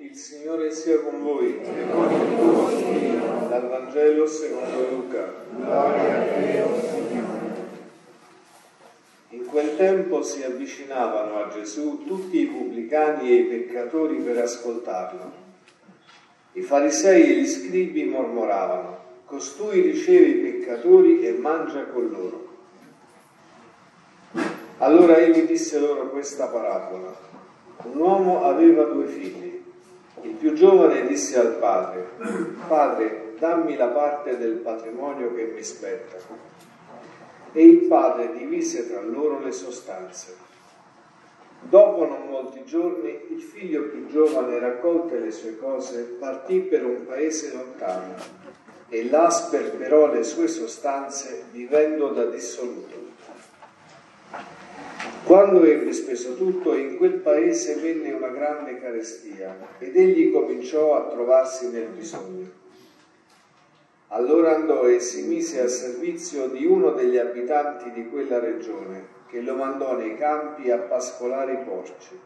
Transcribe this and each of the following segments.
Il Signore sia con voi. Dal Vangelo secondo Luca. Gloria a te, o Signore. In quel tempo si avvicinavano a Gesù tutti i pubblicani e i peccatori per ascoltarlo. I farisei e gli scribi mormoravano: costui riceve i peccatori e mangia con loro. Allora egli disse loro questa parabola. Un uomo aveva 2 figli. Il più giovane disse al padre: Padre, dammi la parte del patrimonio che mi spetta. E il padre divise tra loro le sostanze. Dopo non molti giorni, il figlio più giovane, raccolte le sue cose, partì per un paese lontano e là sperperò le sue sostanze vivendo da dissoluto. Quando ebbe speso tutto, in quel paese venne una grande carestia ed egli cominciò a trovarsi nel bisogno. Allora andò e si mise a servizio di uno degli abitanti di quella regione, che lo mandò nei campi a pascolare i porci.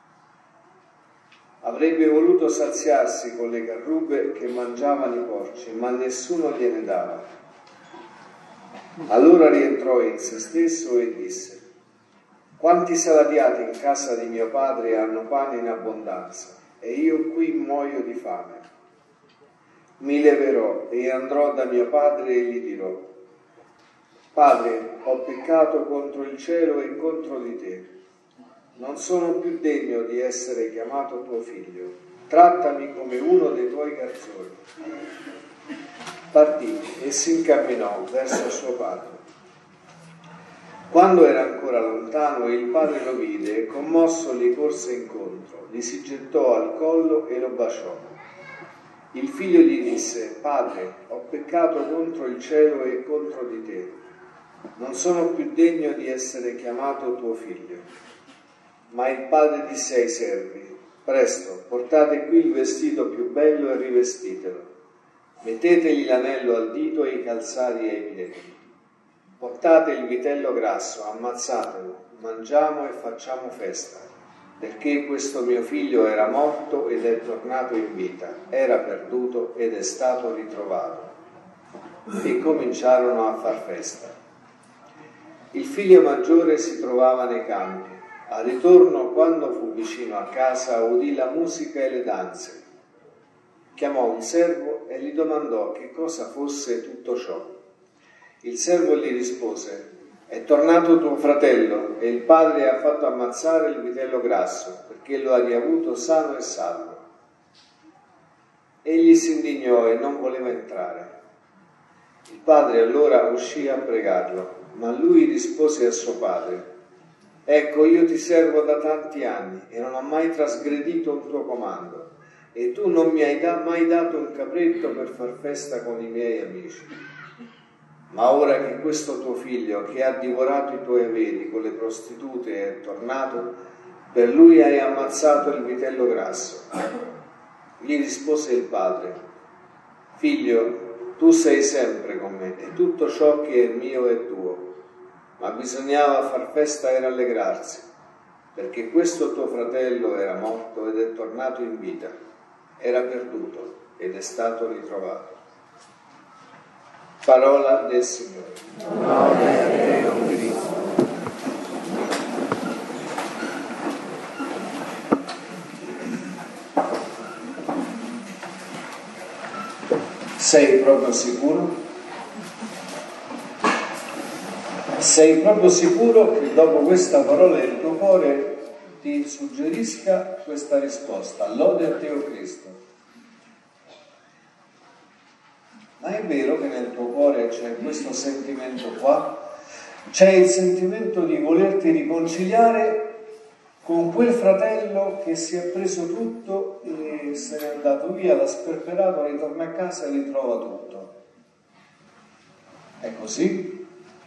Avrebbe voluto saziarsi con le carrubbe che mangiavano i porci, ma nessuno gliene dava. Allora rientrò in se stesso e disse: quanti salariati in casa di mio padre hanno pane in abbondanza, e io qui muoio di fame. Mi leverò e andrò da mio padre e gli dirò: Padre, ho peccato contro il cielo e contro di te. Non sono più degno di essere chiamato tuo figlio. Trattami come uno dei tuoi garzoni. Partì e si incamminò verso suo padre. Quando era ancora lontano, il padre lo vide e commosso gli corse incontro, gli si gettò al collo e lo baciò. Il figlio gli disse: Padre, ho peccato contro il cielo e contro di te. Non sono più degno di essere chiamato tuo figlio. Ma il padre disse ai servi: Presto, portate qui il vestito più bello e rivestitelo. Mettetegli l'anello al dito e i calzari ai piedi. Portate il vitello grasso, ammazzatelo, mangiamo e facciamo festa, perché questo mio figlio era morto ed è tornato in vita, era perduto ed è stato ritrovato. E cominciarono a far festa. Il figlio maggiore si trovava nei campi. Al ritorno, quando fu vicino a casa, udì la musica e le danze. Chiamò un servo e gli domandò che cosa fosse tutto ciò. Il servo gli rispose: è tornato tuo fratello e il padre ha fatto ammazzare il vitello grasso perché lo ha riavuto sano e salvo. Egli si indignò e non voleva entrare. Il padre allora uscì a pregarlo, ma lui rispose a suo padre: ecco, io ti servo da tanti anni e non ho mai trasgredito un tuo comando, e tu non mi hai mai dato un capretto per far festa con i miei amici. Ma ora che questo tuo figlio, che ha divorato i tuoi averi con le prostitute, è tornato, per lui hai ammazzato il vitello grasso. Gli rispose il padre: figlio, tu sei sempre con me e tutto ciò che è mio è tuo, ma bisognava far festa e rallegrarsi, perché questo tuo fratello era morto ed è tornato in vita, era perduto ed è stato ritrovato. Parola del Signore. Gloria a te, o Cristo. Sei proprio sicuro? Sei proprio sicuro che dopo questa parola il tuo cuore ti suggerisca questa risposta: lode a te, o Cristo? Ma è vero che nel tuo cuore c'è questo sentimento qua? C'è il sentimento di volerti riconciliare con quel fratello che si è preso tutto e se n'è andato via, l'ha sperperato, ritorna a casa e ritrova tutto. È così?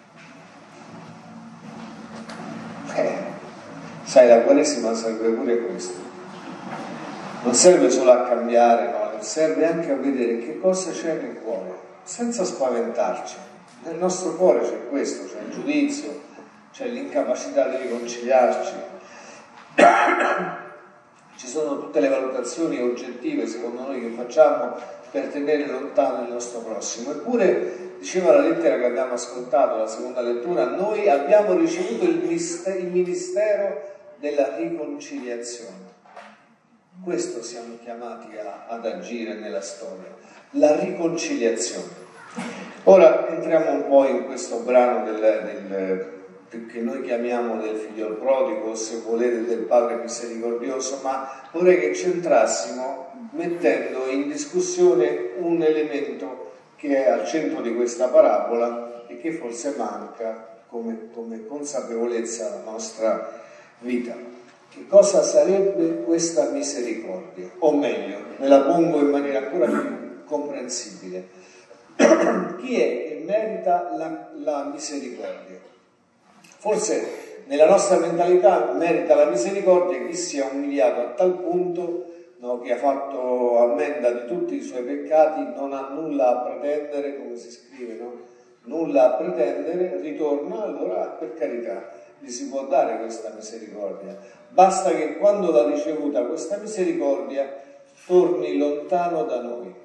Sai, la Quaresima serve pure questo. Non serve solo a cambiare, no? Serve anche a vedere che cosa c'è nel cuore, senza spaventarci. Nel nostro cuore c'è questo, c'è il giudizio, c'è l'incapacità di riconciliarci. Ci sono tutte le valutazioni oggettive, secondo noi, che facciamo per tenere lontano il nostro prossimo. Eppure, diceva la lettera che abbiamo ascoltato, la seconda lettura, noi abbiamo ricevuto il ministero della riconciliazione. Questo siamo chiamati ad agire nella storia, la riconciliazione. Ora entriamo un po' in questo brano che noi chiamiamo del figlio prodigo, o se volete del padre misericordioso, ma vorrei che ci entrassimo mettendo in discussione un elemento che è al centro di questa parabola e che forse manca come consapevolezza alla nostra vita. Che cosa sarebbe questa misericordia? O meglio, ve la pongo in maniera ancora più comprensibile. Chi è che merita la misericordia? Forse nella nostra mentalità merita la misericordia chi sia umiliato a tal punto, no, che ha fatto ammenda di tutti i suoi peccati, non ha nulla a pretendere, come si scrive, no? Nulla a pretendere, ritorna, allora per carità gli si può dare questa misericordia. Basta che quando l'ha ricevuta questa misericordia torni lontano da noi.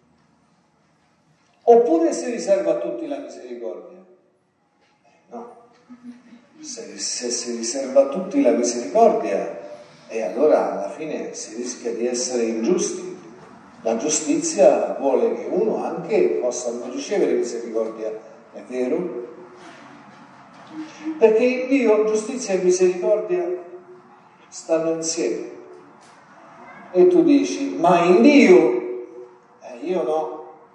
Oppure si riserva a tutti la misericordia? No. Se si riserva a tutti la misericordia, e allora alla fine si rischia di essere ingiusti. La giustizia vuole che uno anche possa non ricevere misericordia, è vero? Perché in Dio giustizia e misericordia stanno insieme. E tu dici, ma in Dio? Io no.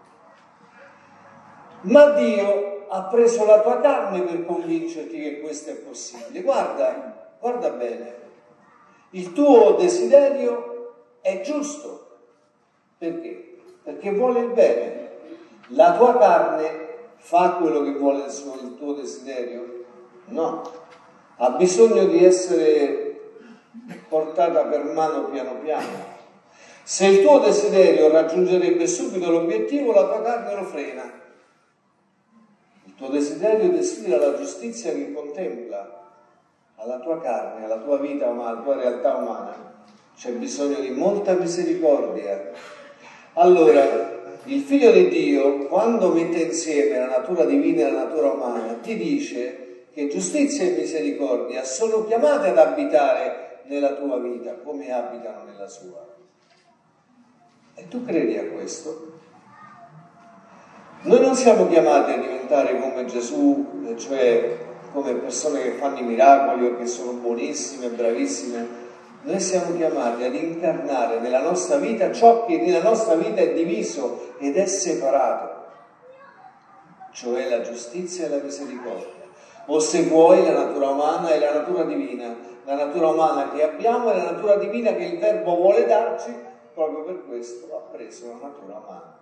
Ma Dio ha preso la tua carne per convincerti che questo è possibile. Guarda bene. Il tuo desiderio è giusto. Perché? Perché vuole il bene. La tua carne fa quello che vuole il tuo desiderio? No. Ha bisogno di essere portata per mano piano piano. Se il tuo desiderio raggiungerebbe subito l'obiettivo, la tua carne lo frena. Il tuo desiderio desidera la giustizia che contempla alla tua carne, alla tua vita umana, alla tua realtà umana. C'è bisogno di molta misericordia. Allora, il Figlio di Dio, quando mette insieme la natura divina e la natura umana, ti dice che giustizia e misericordia sono chiamate ad abitare nella tua vita come abitano nella sua. E tu credi a questo? Noi non siamo chiamati a diventare come Gesù, cioè come persone che fanno i miracoli o che sono buonissime, bravissime. Noi siamo chiamati ad incarnare nella nostra vita ciò che nella nostra vita è diviso ed è separato, cioè la giustizia e la misericordia. O se vuoi la natura umana e la natura divina, la natura umana che abbiamo e la natura divina che il Verbo vuole darci, proprio per questo ha preso la natura umana.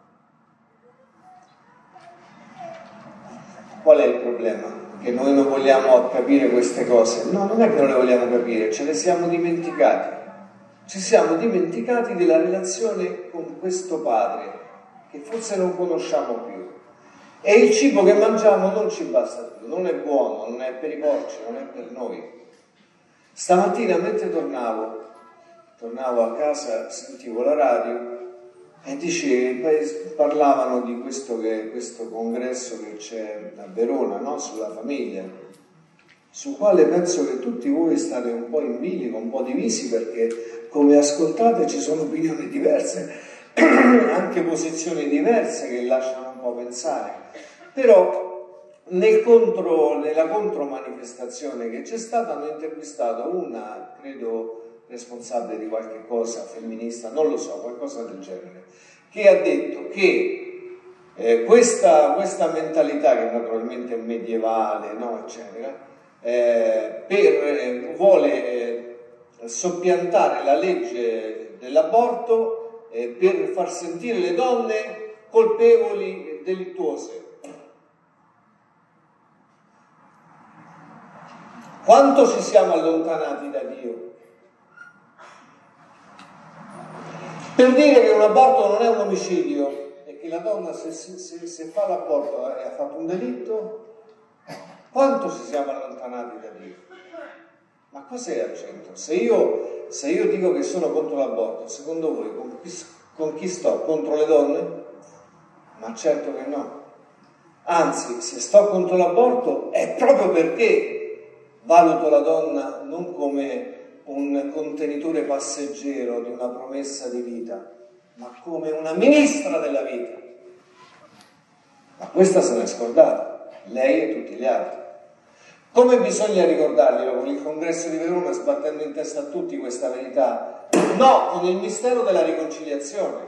Qual è il problema? Che noi non vogliamo capire queste cose. No, non è che non le vogliamo capire, ce le siamo dimenticati. Ci siamo dimenticati della relazione con questo Padre, che forse non conosciamo più. E il cibo che mangiamo non ci basta più, non è buono, non è per i porci, non è per noi. Stamattina mentre tornavo a casa, sentivo la radio e parlavano di questo congresso che c'è a Verona, no? Sulla famiglia, sul quale penso che tutti voi state un po' in bilico, un po' divisi, perché come ascoltate ci sono opinioni diverse, anche posizioni diverse che lasciano un po' pensare. Però nella contromanifestazione che c'è stata hanno intervistato una, credo, responsabile di qualche cosa, femminista, non lo so, qualcosa del genere, che ha detto che questa mentalità, che naturalmente è medievale, no, eccetera, vuole soppiantare la legge dell'aborto per far sentire le donne colpevoli e delittuose. Quanto ci siamo allontanati da Dio? Per dire che un aborto non è un omicidio e che la donna se fa l'aborto ha fatto un delitto, quanto ci siamo allontanati da Dio? Ma cos'è al centro? Se io dico che sono contro l'aborto, secondo voi con chi sto? Contro le donne? Ma certo che no. Anzi, se sto contro l'aborto è proprio perché valuto la donna non come un contenitore passeggero di una promessa di vita, ma come una ministra della vita. Ma questa se n'è scordata, lei e tutti gli altri. Come bisogna ricordarglielo? Con il congresso di Verona, sbattendo in testa a tutti questa verità? No, con il mistero della riconciliazione,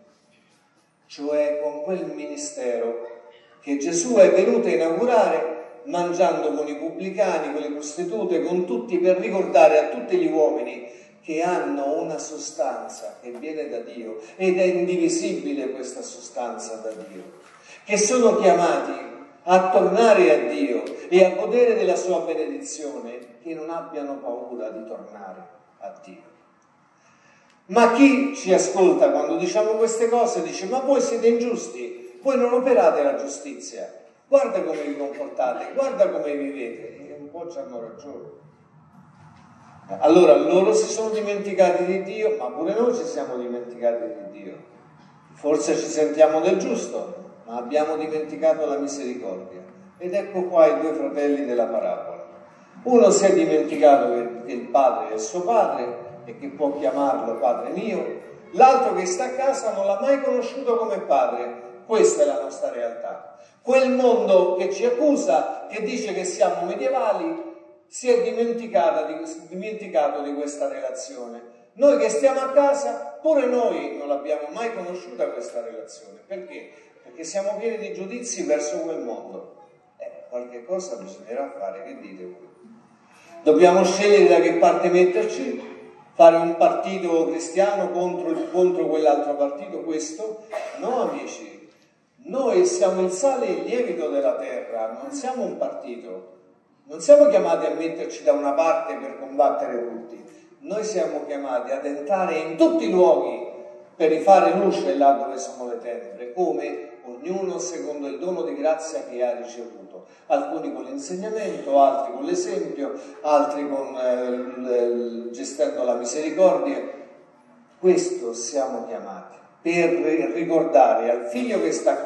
cioè con quel ministero che Gesù è venuto a inaugurare mangiando con i pubblicani, con le prostitute, con tutti, per ricordare a tutti gli uomini che hanno una sostanza che viene da Dio ed è indivisibile questa sostanza da Dio, che sono chiamati a tornare a Dio e a godere della sua benedizione, che non abbiano paura di tornare a Dio. Ma chi ci ascolta quando diciamo queste cose dice: ma voi siete ingiusti, voi non operate la giustizia, guarda come vi comportate, guarda come vivete. E un po' ci hanno ragione. Allora loro si sono dimenticati di Dio, ma pure noi ci siamo dimenticati di Dio. Forse ci sentiamo del giusto, ma abbiamo dimenticato la misericordia. Ed ecco qua i due fratelli della parabola. Uno si è dimenticato che il padre è il suo padre e che può chiamarlo padre mio, l'altro che sta a casa non l'ha mai conosciuto come padre. Questa è la nostra realtà. Quel mondo che ci accusa, che dice che siamo medievali, si è dimenticato di questa relazione. Noi che stiamo a casa, pure noi non l'abbiamo mai conosciuta questa relazione. Perché? Perché siamo pieni di giudizi verso quel mondo. Qualche cosa bisognerà fare, che dite voi? Dobbiamo scegliere da che parte metterci, fare un partito cristiano contro quell'altro partito, questo? No, amici, noi siamo il sale e il lievito della terra, non siamo un partito, non siamo chiamati a metterci da una parte per combattere tutti, noi siamo chiamati ad entrare in tutti i luoghi per rifare luce là dove sono le tenebre, come ognuno secondo il dono di grazia che ha ricevuto, alcuni con l'insegnamento, altri con l'esempio, altri gestendo la misericordia. Questo siamo chiamati, per ricordare al figlio che sta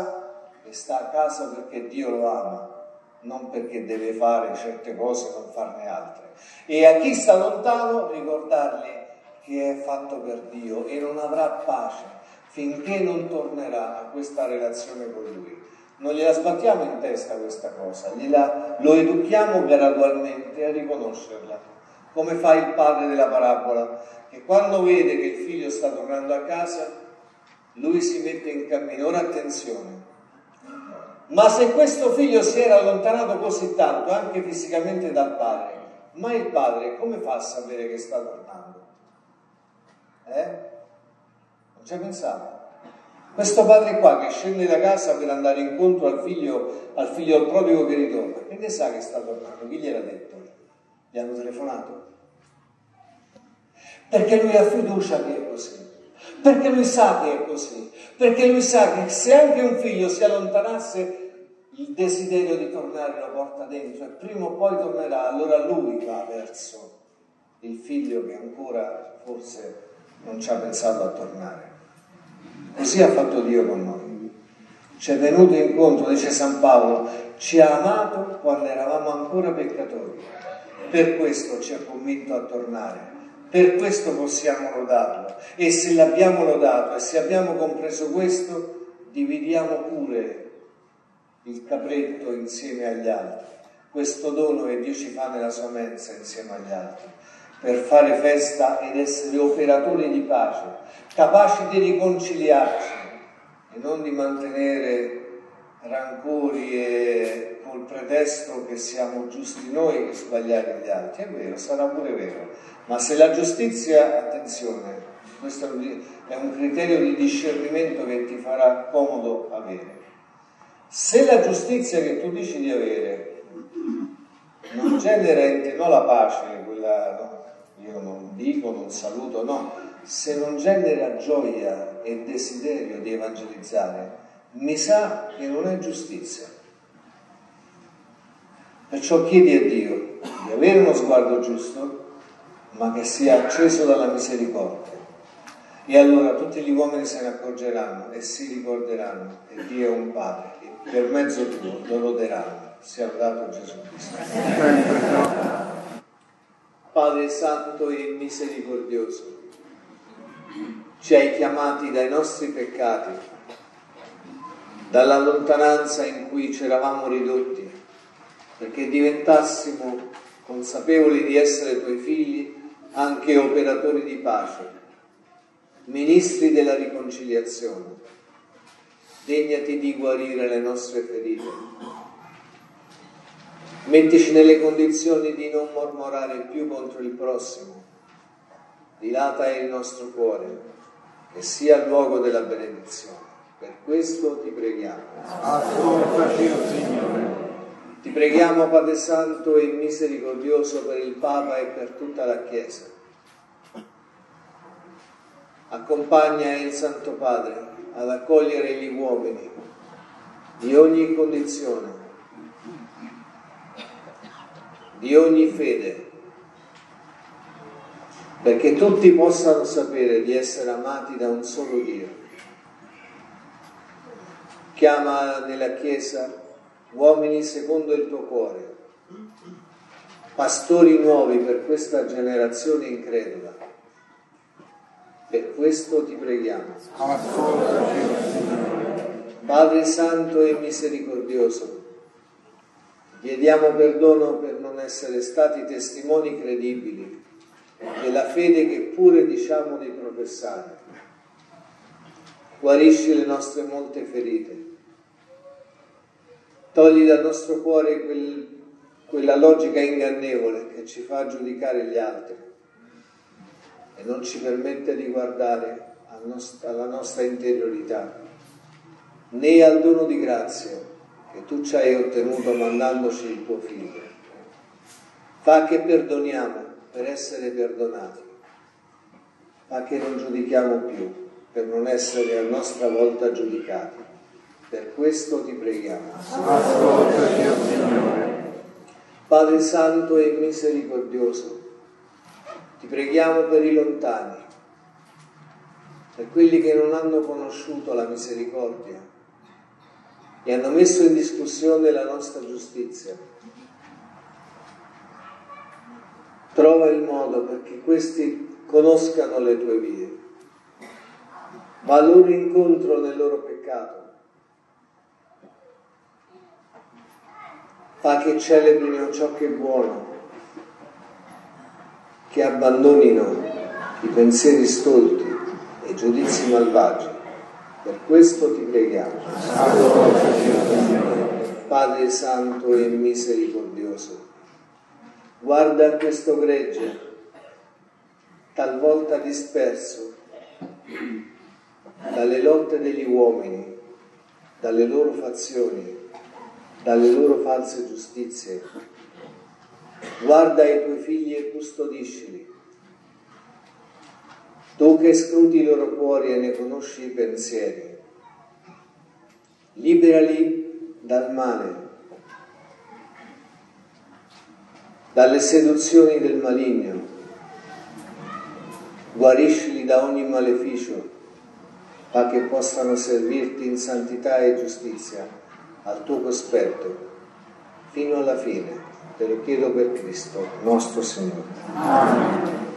a casa perché Dio lo ama, non perché deve fare certe cose e non farne altre, e a chi sta lontano ricordargli che è fatto per Dio e non avrà pace finché non tornerà a questa relazione con Lui. Non gliela sbattiamo in testa questa cosa, lo educhiamo gradualmente a riconoscerla, come fa il padre della parabola, che quando vede che il figlio sta tornando a casa, lui si mette in cammino. Ora attenzione, ma se questo figlio si era allontanato così tanto, anche fisicamente dal padre, ma il padre come fa a sapere che sta tornando? Non ci hai pensato? Questo padre qua che scende da casa per andare incontro al figlio prodigo che ritorna, che ne sa che sta tornando? Chi gliel'ha detto? Gli hanno telefonato? Perché lui ha fiducia che è così, perché lui sa che è così, perché lui sa che se anche un figlio si allontanasse, il desiderio di tornare lo porta dentro e prima o poi tornerà. Allora lui va verso il figlio che ancora forse non ci ha pensato a tornare. Così ha fatto Dio con noi, ci è venuto incontro, dice San Paolo, ci ha amato quando eravamo ancora peccatori, per questo ci ha convinto a tornare, per questo possiamo lodarlo, e se l'abbiamo lodato e se abbiamo compreso questo, dividiamo pure il capretto insieme agli altri, questo dono che Dio ci fa nella sua mensa insieme agli altri, per fare festa ed essere operatori di pace, capaci di riconciliarci e non di mantenere rancori e col pretesto che siamo giusti noi e sbagliati gli altri. È vero, sarà pure vero, ma se la giustizia, attenzione, questo è un criterio di discernimento che ti farà comodo avere, se la giustizia che tu dici di avere non genera in te, no, la pace, quella, no, io non dico, non saluto, no, se non genera gioia e desiderio di evangelizzare, mi sa che non è giustizia. Perciò chiedi a Dio di di avere uno sguardo giusto, ma che sia acceso dalla misericordia. E allora tutti gli uomini se ne accorgeranno e si ricorderanno che Dio è un Padre e per mezzo tuo lo loderanno. Sia lodato Gesù Cristo. Padre Santo e misericordioso, ci hai chiamati dai nostri peccati, dalla lontananza in cui ci eravamo ridotti, perché diventassimo consapevoli di essere tuoi figli, anche operatori di pace, ministri della riconciliazione. Degnati di guarire le nostre ferite. Mettici nelle condizioni di non mormorare più contro il prossimo. Dilata il nostro cuore, che sia il luogo della benedizione. Per questo ti preghiamo. Ascoltaci, o Signore. Ti preghiamo, Padre Santo e misericordioso, per il Papa e per tutta la Chiesa. Accompagna il Santo Padre ad accogliere gli uomini di ogni condizione, di ogni fede, perché tutti possano sapere di essere amati da un solo Dio. Chiama nella Chiesa uomini secondo il tuo cuore, pastori nuovi per questa generazione incredula. Per questo ti preghiamo. Ascoltaci, o Signore. Padre Santo e misericordioso, chiediamo perdono per non essere stati testimoni credibili della fede che pure diciamo di professare. Guarisci le nostre molte ferite. Togli dal nostro cuore quella logica ingannevole che ci fa giudicare gli altri e non ci permette di guardare alla nostra interiorità, né al dono di grazia che tu ci hai ottenuto mandandoci il tuo Figlio. Fa che perdoniamo per essere perdonati, fa che non giudichiamo più per non essere a nostra volta giudicati. Per questo ti preghiamo. Ascoltaci, o Signore. Padre Santo e misericordioso, ti preghiamo per i lontani, per quelli che non hanno conosciuto la misericordia e hanno messo in discussione la nostra giustizia. Trova il modo perché questi conoscano le tue vie. Va loro incontro nel loro peccato. Fa che celebrino ciò che è buono, che abbandonino i pensieri stolti e i giudizi malvagi. Per questo ti preghiamo. Padre Santo e misericordioso, guarda questo gregge, talvolta disperso dalle lotte degli uomini, dalle loro fazioni, dalle loro false giustizie. Guarda i tuoi figli e custodiscili. Tu che scruti i loro cuori e ne conosci i pensieri, liberali dal male, dalle seduzioni del maligno, guariscili da ogni maleficio, fa che possano servirti in santità e giustizia al tuo cospetto fino alla fine. Te lo chiedo per Cristo, nostro Signore. Amen.